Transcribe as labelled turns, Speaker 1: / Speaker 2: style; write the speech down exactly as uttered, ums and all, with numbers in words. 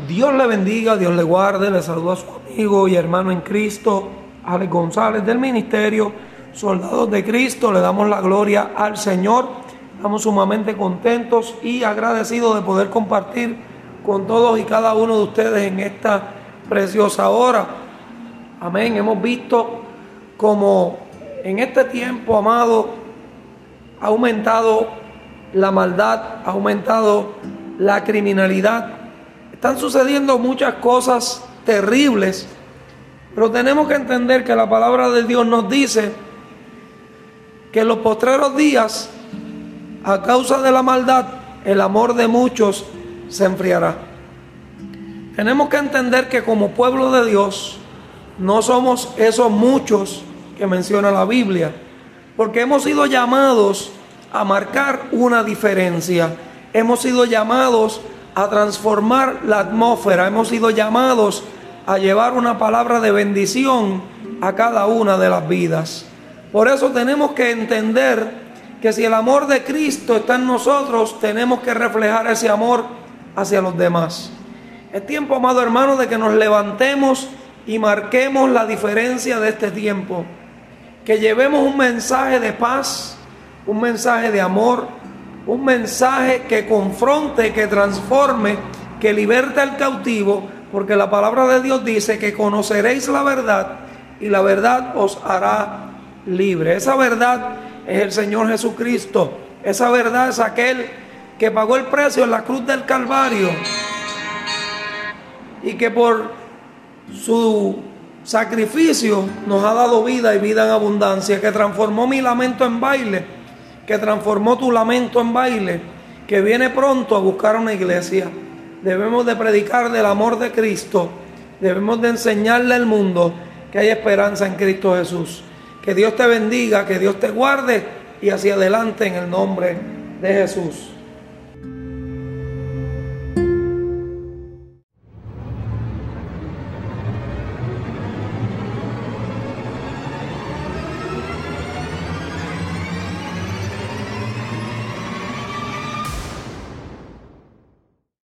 Speaker 1: Dios le bendiga, Dios le guarde. Le saluda a su amigo y hermano en Cristo, Alex González, del ministerio Soldados de Cristo. Le damos la gloria al Señor. Estamos sumamente contentos y agradecidos de poder compartir con todos y cada uno de ustedes en esta preciosa hora. Amén. Hemos visto como en este tiempo, amado, ha aumentado la maldad, ha aumentado la criminalidad. Están sucediendo muchas cosas terribles, pero tenemos que entender que la palabra de Dios nos dice que en los postreros días, a causa de la maldad, el amor de muchos se enfriará. Tenemos que entender que como pueblo de Dios no somos esos muchos que menciona la Biblia, porque hemos sido llamados a marcar una diferencia. Hemos sido llamados a transformar la atmósfera. Hemos sido llamados a llevar una palabra de bendición a cada una de las vidas. Por eso tenemos que entender que si el amor de Cristo está en nosotros, tenemos que reflejar ese amor hacia los demás. Es tiempo, amado hermano, de que nos levantemos y marquemos la diferencia de este tiempo. Que llevemos un mensaje de paz, un mensaje de amor, un mensaje que confronte, que transforme, que liberte al cautivo, porque la palabra de Dios dice que conoceréis la verdad y la verdad os hará libre. Esa verdad es el Señor Jesucristo. Esa verdad es aquel que pagó el precio en la cruz del Calvario y que por su sacrificio nos ha dado vida y vida en abundancia, que transformó mi lamento en baile, que transformó tu lamento en baile, que viene pronto a buscar una iglesia. Debemos de predicar del amor de Cristo, debemos de enseñarle al mundo que hay esperanza en Cristo Jesús. Que Dios te bendiga, que Dios te guarde y hacia adelante en el nombre de Jesús.